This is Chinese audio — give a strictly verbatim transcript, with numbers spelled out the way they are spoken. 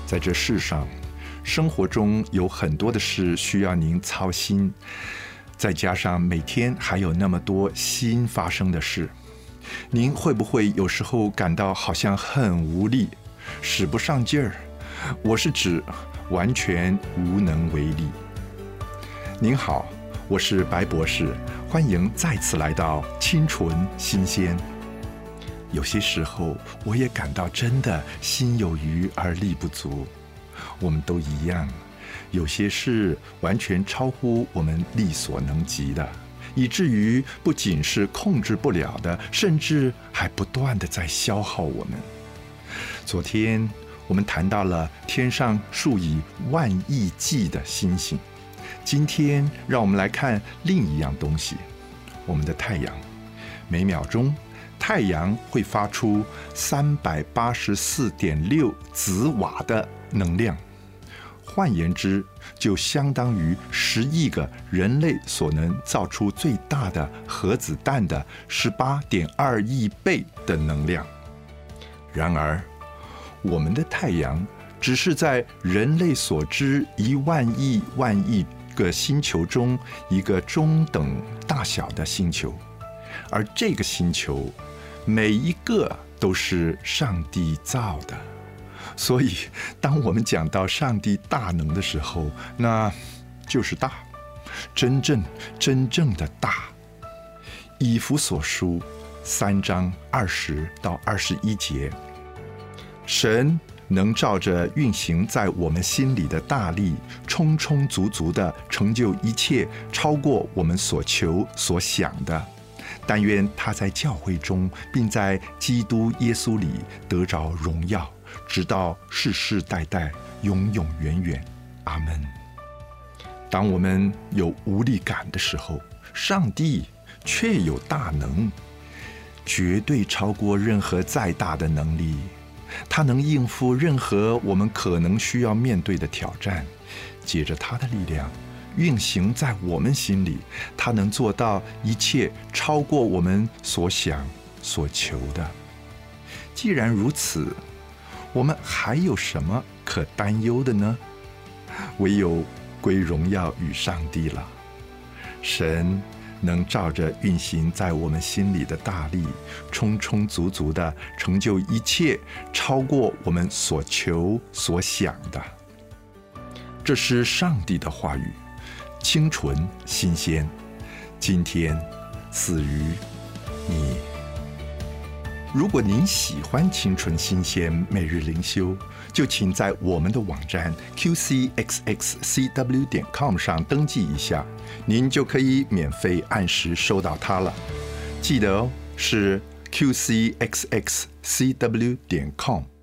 在这世上，生活中有很多的事需要您操心，再加上每天还有那么多新发生的事，您会不会有时候感到好像很无力，使不上劲儿？我是指完全无能为力。您好，我是白博士，欢迎再次来到清纯新鲜。有些时候我也感到真的心有余而力不足，我们都一样，有些事完全超乎我们力所能及的，以至于不仅是控制不了的，甚至还不断地在消耗我们。昨天我们谈到了天上数以万亿计的星星，今天让我们来看另一样东西，我们的太阳。每秒钟太阳会发出三百八十四点六子瓦的能量，换言之，就相当于十亿个人类所能造出最大的核子弹的十八点二亿倍的能量。然而，我们的太阳只是在人类所知一万亿万亿个星球中一个中等大小的星球，而这个星球每一个都是上帝造的。所以当我们讲到上帝大能的时候，那就是大，真正真正的大。以弗所书三章二十到二十一节，神能照着运行在我们心里的大力，充充足足地成就一切，超过我们所求所想的。但愿他在教会中，并在基督耶稣里得着荣耀，直到世世代代，永永远远。阿们。当我们有无力感的时候，上帝却有大能，绝对超过任何再大的能力。他能应付任何我们可能需要面对的挑战，借着他的力量运行在我们心里，他能做到一切超过我们所想所求的。既然如此，我们还有什么可担忧的呢？唯有归荣耀与上帝了。神能照着运行在我们心里的大力，充充足足地成就一切，超过我们所求所想的。这是上帝的话语，清纯新鲜，今天赐予你。如果您喜欢清纯新鲜每日灵修，就请在我们的网站 Q C X X C W 点 com 上登记一下，您就可以免费按时收到它了。记得哦，是 Q C X X C W 点 com。